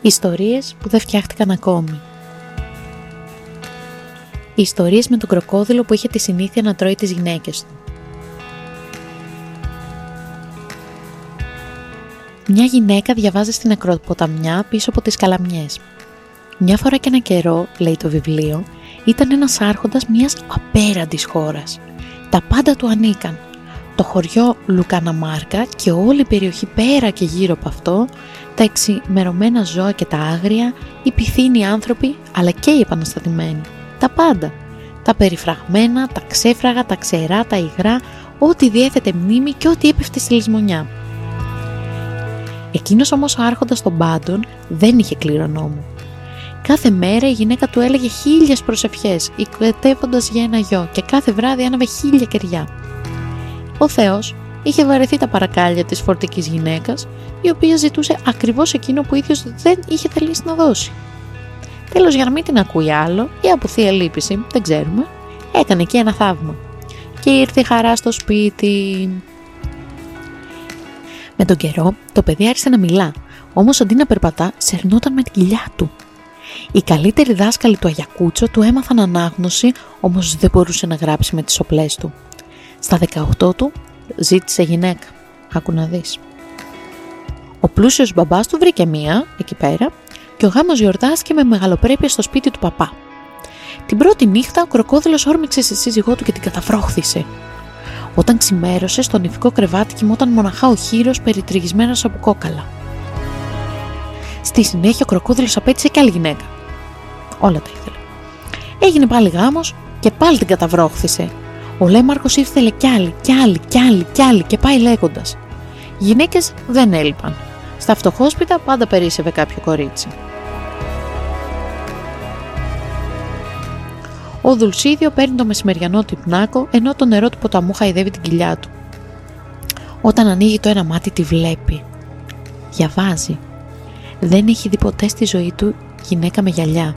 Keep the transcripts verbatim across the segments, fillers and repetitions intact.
Ιστορίες που δεν φτιάχτηκαν ακόμη. Ιστορίες με τον κροκόδιλο που είχε τη συνήθεια να τρώει τις γυναίκες του. Μια γυναίκα διαβάζει στην ακροποταμιά πίσω από τις καλαμιές. Μια φορά και ένα καιρό, λέει το βιβλίο, ήταν ένας άρχοντας μιας απέραντης χώρας. Τα πάντα του ανήκαν. Το χωριό Λουκαναμάρκα και όλη η περιοχή πέρα και γύρω από αυτό, τα εξημερωμένα ζώα και τα άγρια, οι πυθύνοι άνθρωποι, αλλά και οι επαναστατημένοι. Τα πάντα. Τα περιφραγμένα, τα ξέφραγα, τα ξερά, τα υγρά, ό,τι διέθετε μνήμη και ό,τι έπεφτε στη λησμονιά. Εκείνος όμως ο άρχοντας των πάντων δεν είχε κληρονόμο. Κάθε μέρα η γυναίκα του έλεγε χίλιες προσευχές, οικετεύοντας για ένα γιο, και κάθε βράδυ άναβε χίλια κεριά. Ο Θεός είχε βαρεθεί τα παρακάλια της φορτικής γυναίκας, η οποία ζητούσε ακριβώς εκείνο που ίδιος δεν είχε θελήσει να δώσει. Τέλος, για να μην την ακούει άλλο ή από θεία λύπηση, δεν ξέρουμε, έκανε και ένα θαύμα. Και ήρθε η χαρά στο σπίτι. Με τον καιρό το παιδί άρχισε να μιλά, όμως αντί να περπατά, σερνόταν με την κοιλιά του. Οι καλύτεροι δάσκαλοι του Αγιακούτσο του έμαθαν ανάγνωση, όμως δεν μπορούσε να γράψει με τις σοπλές του. Στα δεκαοκτώ του ζήτησε γυναίκα. Άκου να δεις. Ο πλούσιος μπαμπάς του βρήκε μία εκεί πέρα και ο γάμος γιορτάστηκε με μεγαλοπρέπεια στο σπίτι του παπά. Την πρώτη νύχτα ο κροκόδιλος όρμηξε στη σύζυγό του και την καταβρόχθησε. Όταν ξημέρωσε, στο νηφικό κρεβάτι κοιμόταν μοναχά ο χήρος περιτριγισμένος από κόκαλα. Στη συνέχεια ο κροκόδιλος απέτησε κι άλλη γυναίκα. Όλα τα ήθελε. Έγινε πάλι γάμος και πάλι την καταβρόχθησε. Ο Λέμαρχος ήθελε κι άλλη, κι άλλη, κι άλλη, κι άλλη και πάει λέγοντας. Γυναίκες δεν έλειπαν. Στα φτωχόσπιτα πάντα περίσσευε κάποιο κορίτσι. Ο Δουλσίδιο παίρνει το μεσημεριανό του υπνάκο, ενώ το νερό του ποταμού χαϊδεύει την κοιλιά του. Όταν ανοίγει το ένα μάτι τη βλέπει. Διαβάζει. Δεν έχει δει ποτέ στη ζωή του γυναίκα με γυαλιά.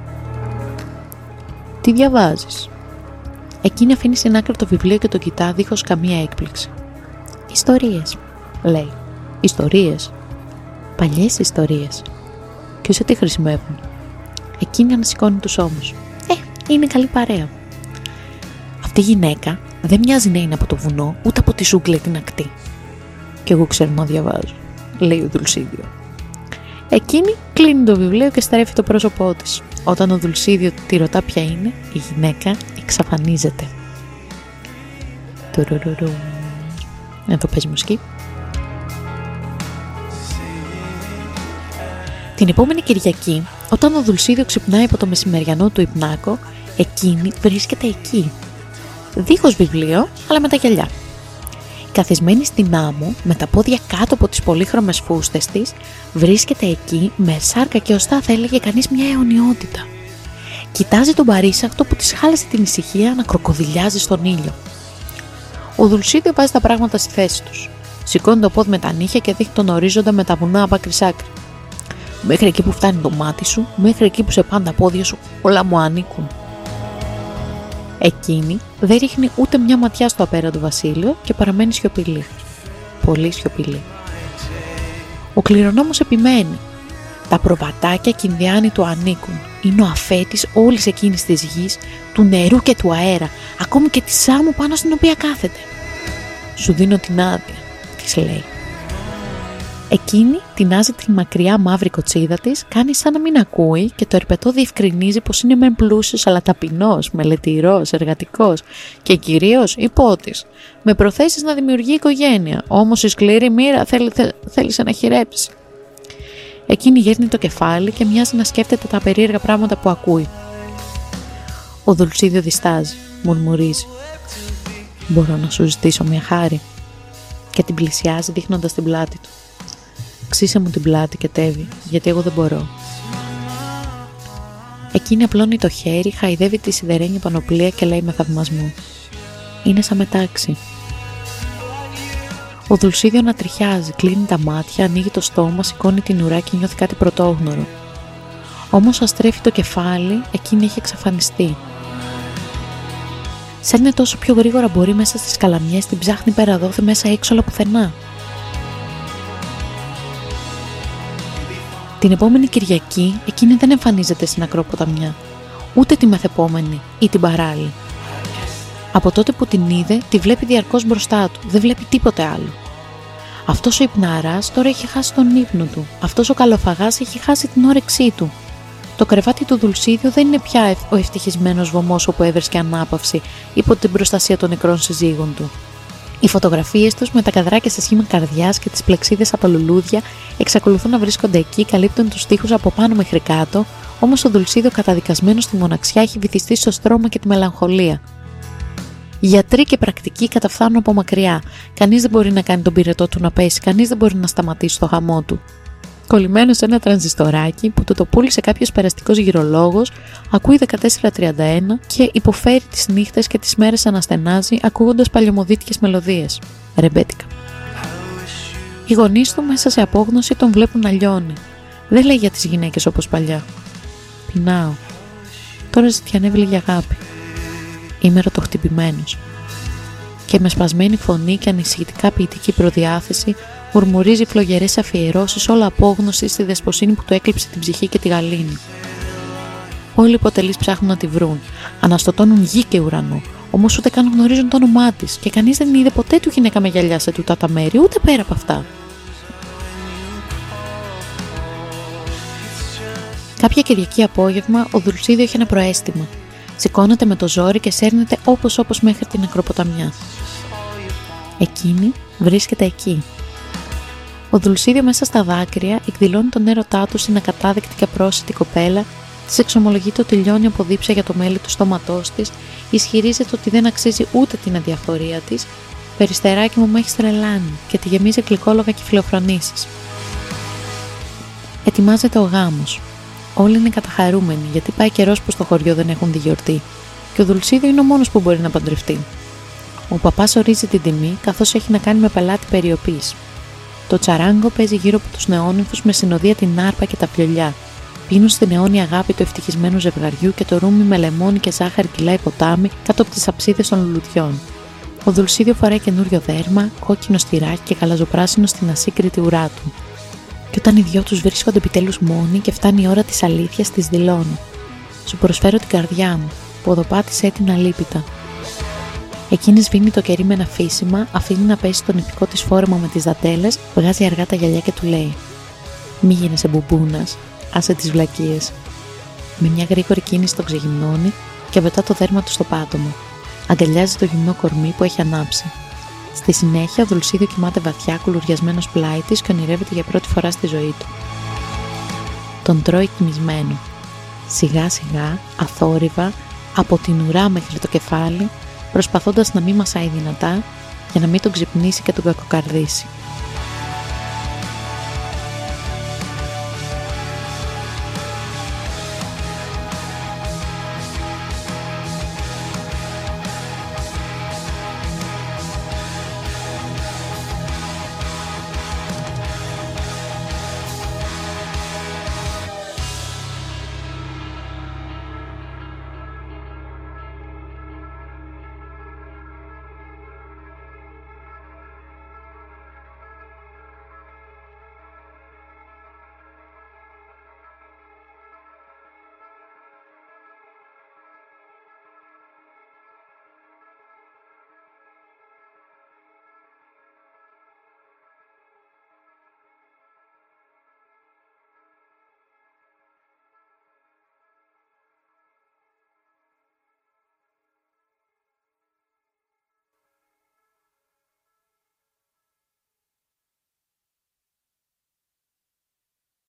Τι διαβάζεις? Εκείνη αφήνει στην άκρη το βιβλίο και το κοιτά δίχως καμία έκπληξη. Ιστορίες, λέει. Ιστορίες. Παλιές ιστορίες. Και σε τι χρησιμεύουν? Εκείνη ανασηκώνει τους ώμους. Ε, είναι καλή παρέα. Αυτή η γυναίκα δεν μοιάζει να είναι από το βουνό, ούτε από τη ζούγκλα την ακτή. Κι εγώ ξέρω να διαβάζω, λέει ο Δουλσίδιο. Εκείνη κλείνει το βιβλίο και στρέφει το πρόσωπό της. Όταν ο Δουλσίδιο τη ρωτά ποια είναι, η γυναίκα εξαφανίζεται. Τουρουρουρου. Εδώ παίζει μουσική. Την επόμενη Κυριακή, όταν ο Δουλσίδιο ξυπνάει από το μεσημεριανό του υπνάκο, εκείνη βρίσκεται εκεί. Δίχως βιβλίο, αλλά με τα γυαλιά. Καθισμένη στην άμμο, με τα πόδια κάτω από τις πολύχρωμες φούστες της, βρίσκεται εκεί με σάρκα και οστά, θα έλεγε κανείς μια αιωνιότητα. Κοιτάζει τον παρήσακτο που της χάλασε την ησυχία να κροκοδιλιάζει στον ήλιο. Ο Δουλσίδιο βάζει τα πράγματα στη θέση τους. Σηκώνει το πόδι με τα νύχια και δείχνει τον ορίζοντα με τα βουνά από άκρη σ' άκρη. Μέχρι εκεί που φτάνει το μάτι σου, μέχρι εκεί που σε πάνε τα πόδια σου, όλα μου ανήκουν. Εκείνη δεν ρίχνει ούτε μια ματιά στο απέραντο βασίλειο και παραμένει σιωπηλή. Πολύ σιωπηλή. Ο κληρονόμος επιμένει. Τα προβατάκια και Ινδιάνοι του ανήκουν. Είναι ο αφέτης όλης εκείνης της γης, του νερού και του αέρα, ακόμη και τη άμμου πάνω στην οποία κάθεται. Σου δίνω την άδεια, της λέει. Εκείνη τεινάζει τη μακριά μαύρη κοτσίδα της, κάνει σαν να μην ακούει και το ερπετό διευκρινίζει πως είναι μεν πλούσιος αλλά ταπεινός, μελετηρός, εργατικός και κυρίως υπότης, με προθέσεις να δημιουργεί οικογένεια, όμως η σκληρή μοίρα θέλει, θέλησε να χειρέψει. Εκείνη γέρνει το κεφάλι και μοιάζει να σκέφτεται τα περίεργα πράγματα που ακούει. Ο Δουλσίδιο διστάζει, μουρμουρίζει. Μπορώ να σου ζητήσω μια χάρη? Και την πλησιάζει δείχνοντας την πλάτη του. Ξύσε μου την πλάτη και τέβει, γιατί εγώ δεν μπορώ. Εκείνη απλώνει το χέρι, χαϊδεύει τη σιδερένια πανοπλία και λέει με θαυμασμό. Είναι σαν μετάξι. Ο Δουλσίδιο ανατριχιάζει, κλείνει τα μάτια, ανοίγει το στόμα, σηκώνει την ουρά και νιώθει κάτι πρωτόγνωρο. Όμως αστρέφει το κεφάλι, εκείνη έχει εξαφανιστεί. Σέρνε τόσο πιο γρήγορα μπορεί μέσα στις καλαμιές, την ψάχνει πέρα δόθε, μέσα έξω, αλλά πουθενά. Την επόμενη Κυριακή εκείνη δεν εμφανίζεται στην Ακρόποταμιά, ούτε τη μεθεπόμενη ή την παράλληλη. Από τότε που την είδε, τη βλέπει διαρκώς μπροστά του, δεν βλέπει τίποτε άλλο. Αυτός ο υπναράς τώρα έχει χάσει τον ύπνο του, αυτός ο καλοφαγάς έχει χάσει την όρεξή του. Το κρεβάτι του Δουλσίδιου δεν είναι πια ο ευτυχισμένος βωμός όπου έβρισκε ανάπαυση υπό την προστασία των νεκρών συζύγων του. Οι φωτογραφίες τους με τα καδράκια σε σχήμα καρδιάς και τις πλεξίδες από λουλούδια εξακολουθούν να βρίσκονται εκεί, καλύπτουν τους τοίχους από πάνω μέχρι κάτω, όμως ο Δουλσίδιο καταδικασμένος στη μοναξιά έχει βυθιστεί στο στρώμα και τη μελαγχολία. Γιατροί και πρακτικοί καταφθάνουν από μακριά. Κανείς δεν μπορεί να κάνει τον πυρετό του να πέσει, κανείς δεν μπορεί να σταματήσει το χαμό του. Κολλημένο σε ένα τρανζιστοράκι που του το πούλησε κάποιος περαστικός γυρολόγος, ακούει δεκατέσσερα τριάντα ένα και υποφέρει τις νύχτες και τις μέρες αναστενάζει ακούγοντας παλιωμοδίτικες μελωδίες. Ρεμπέτικα. Οι γονείς του μέσα σε απόγνωση τον βλέπουν να λιώνει. Δεν λέει για τις γυναίκες όπως παλιά. Πεινάω. Τώρα ζητιανεύει λίγη αγάπη. Είμαι ρωτοχτυπημένος. Και με σπασμένη φωνή και ανησυχητικά ποιητική προδιάθεση μουρμουρίζει φλογερές αφιερώσεις, όλα απόγνωση στη δεσποσύνη που του έκλειψε την ψυχή και τη γαλήνη. Όλοι οι υποτελείς ψάχνουν να τη βρουν, αναστοτώνουν γη και ουρανό, όμως ούτε καν γνωρίζουν το όνομά της και κανείς δεν είδε ποτέ του γυναίκα με γυαλιά σε τούτα τα μέρη, ούτε πέρα από αυτά. Κάποια Κυριακή απόγευμα ο Δουλσίδιο έχει ένα προαίσθημα. Σηκώνεται με το ζόρι και σέρνεται όπως όπως μέχρι την Ακροποταμιά. Εκείνη βρίσκεται εκεί. Ο Δουλσίδιο μέσα στα δάκρυα εκδηλώνει τον έρωτά του στην ακατάδεκτη και πρόσιτη κοπέλα, της εξομολογείται ότι λιώνει από δίψα για το μέλι του στόματός της, ισχυρίζεται ότι δεν αξίζει ούτε την αδιαφορία της, περιστεράκι μου με έχει τρελάνει και τη γεμίζει γλυκόλογα και φιλοφρονήσεις. Ετοιμάζεται ο γάμος. Όλοι είναι καταχαρούμενοι γιατί πάει καιρός που στο χωριό δεν έχουν τη γιορτή και ο Δουλσίδιο είναι ο μόνος που μπορεί να παντρευτεί. Ο παπάς ορίζει την τιμή καθώς έχει να κάνει με πελάτη περιοπής. Το τσαράγκο παίζει γύρω από τους νεόνυμφους με συνοδεία την άρπα και τα βιολιά. Πίνουν στην αιώνια αγάπη του ευτυχισμένου ζευγαριού και το ρούμι με λεμόνι και ζάχαρη κυλάει ποτάμι κάτω από τις αψίδες των λουλουδιών. Ο Δουλσίδιο φοράει καινούριο δέρμα, κόκκινο στυράκι και γαλαζοπράσινο στην ασύγκριτη ουρά του. Και όταν οι δυο τους βρίσκονται επιτέλους μόνοι και φτάνει η ώρα της αλήθειας, της δηλώνει. Σου προσφέρω την καρδιά μου, ποδοπάτησε την αλίπητα. Εκείνη σβήνει το κερί με ένα φύσιμα, αφήνει να πέσει τον ηπικό της φόρεμα με τις δαντέλες, βγάζει αργά τα γυαλιά και του λέει: Μη γίνεσαι μπουμπούνας, άσε τις βλακίες. Με μια γρήγορη κίνηση τον ξεγυμνώνει και πετά το δέρμα του στο πάτωμα. Αγκαλιάζει το γυμνό κορμί που έχει ανάψει. Στη συνέχεια, ο Δουλσίδιο κοιμάται βαθιά κουλουριασμένος πλάι της και ονειρεύεται για πρώτη φορά στη ζωή του. Τον τρώει κοιμισμένο. Σιγά σιγά, αθόρυβα, από την ουρά μέχρι το κεφάλι, προσπαθώντας να μην μασάει δυνατά για να μην τον ξυπνήσει και τον κακοκαρδίσει.